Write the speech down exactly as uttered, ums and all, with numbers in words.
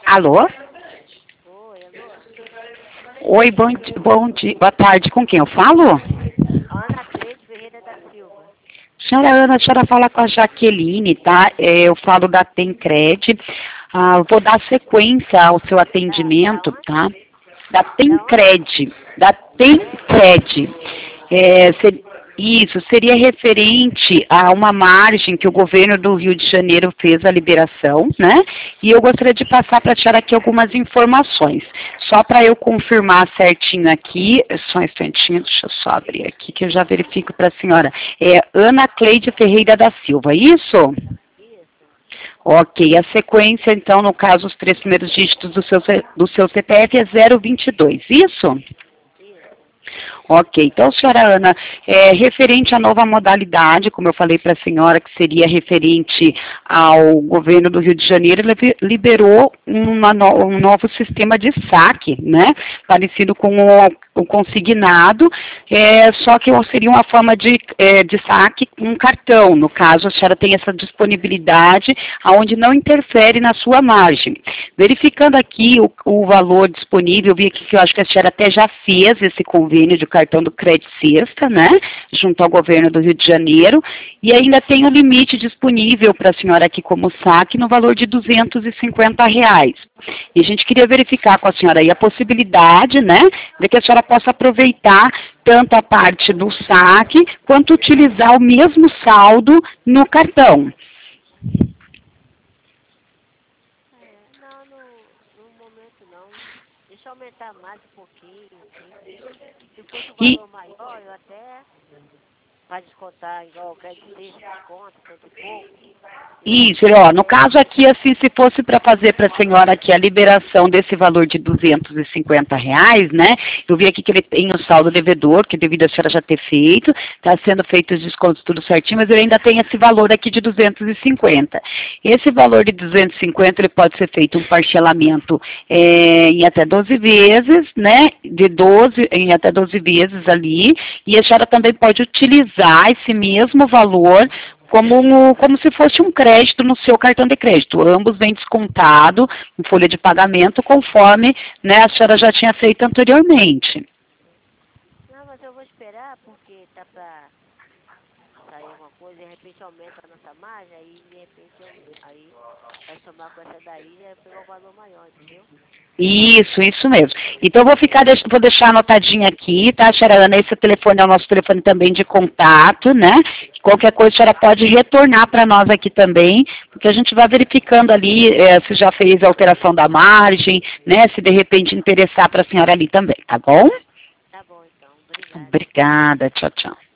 Alô? Oi, alô? Oi, bom, di- bom dia, boa tarde. Com quem eu falo? Ana Cleide Ferreira da Silva. Senhora Ana, a senhora fala com a Jaqueline, tá? É, eu falo da Tencred. Ah, vou dar sequência ao seu atendimento, Da, da tá? onde? Da Da onde? Tencred. Da Cred? Tencred. É, ser- isso seria referente a uma margem que o governo do Rio de Janeiro fez a liberação, né? E eu gostaria de passar para a senhora aqui algumas informações. Só para eu confirmar certinho aqui, só um instantinho, deixa eu só abrir aqui que eu já verifico para a senhora. É Ana Cleide Ferreira da Silva, isso? Isso. Ok, a sequência, então, no caso, os três primeiros dígitos do seu, C- do seu C P F é zero vinte e dois, isso? Isso. Ok, então, senhora Ana, é, referente à nova modalidade, como eu falei para a senhora, que seria referente ao governo do Rio de Janeiro, ele liberou uma no- um novo sistema de saque, né? Parecido com o, o consignado, é, só que seria uma forma de, é, de saque com um cartão. No caso, a senhora tem essa disponibilidade, onde não interfere na sua margem. Verificando aqui o, o valor disponível, eu vi aqui que eu acho que a senhora até já fez esse convênio de cartão do Crédito Sexta, né, junto ao governo do Rio de Janeiro, e ainda tem o limite disponível para a senhora aqui como saque no valor de duzentos e cinquenta reais. E a gente queria verificar com a senhora aí a possibilidade, né, de que a senhora possa aproveitar tanto a parte do saque, quanto utilizar o mesmo saldo no cartão. É, não, no, no momento não. Deixa eu aumentar mais um pouquinho, assim. Se fosse um E, valor maior, eu até para descontar, igual o crédito sexta desconta, cento e pouco. Eu Isso, ó, no até. caso aqui, assim, se fosse para fazer para a senhora aqui a liberação desse valor de duzentos e cinquenta reais, né? Eu vi aqui que ele tem o saldo devedor, que devido a senhora já ter feito, está sendo feito os descontos tudo certinho, mas ele ainda tem esse valor aqui de duzentos e cinquenta. Esse valor de duzentos e cinquenta, ele pode ser feito um parcelamento é, em até doze vezes, né? De doze, em até doze vezes ali, e a senhora também pode utilizar esse mesmo valor como, um- como se fosse um crédito no seu cartão de crédito. Ambos vêm descontado em folha de pagamento, conforme, né, a senhora já tinha feito anteriormente. Não, mas eu vou esperar porque tá pra sair alguma coisa, de repente aumenta a nossa margem, aí de repente eu, aí vai somar com essa daí e vai pegar o valor maior, entendeu? Isso, isso mesmo. Então, eu vou ficar, deix- vou deixar anotadinho aqui, tá, senhora Ana? Esse telefone é o nosso telefone também de contato, né? Qualquer coisa, a senhora pode retornar para nós aqui também, porque a gente vai verificando ali eh, se já fez a alteração da margem, né? Se de repente interessar para a senhora ali também, tá bom? Tá bom então, obrigada. Obrigada, tchau, tchau.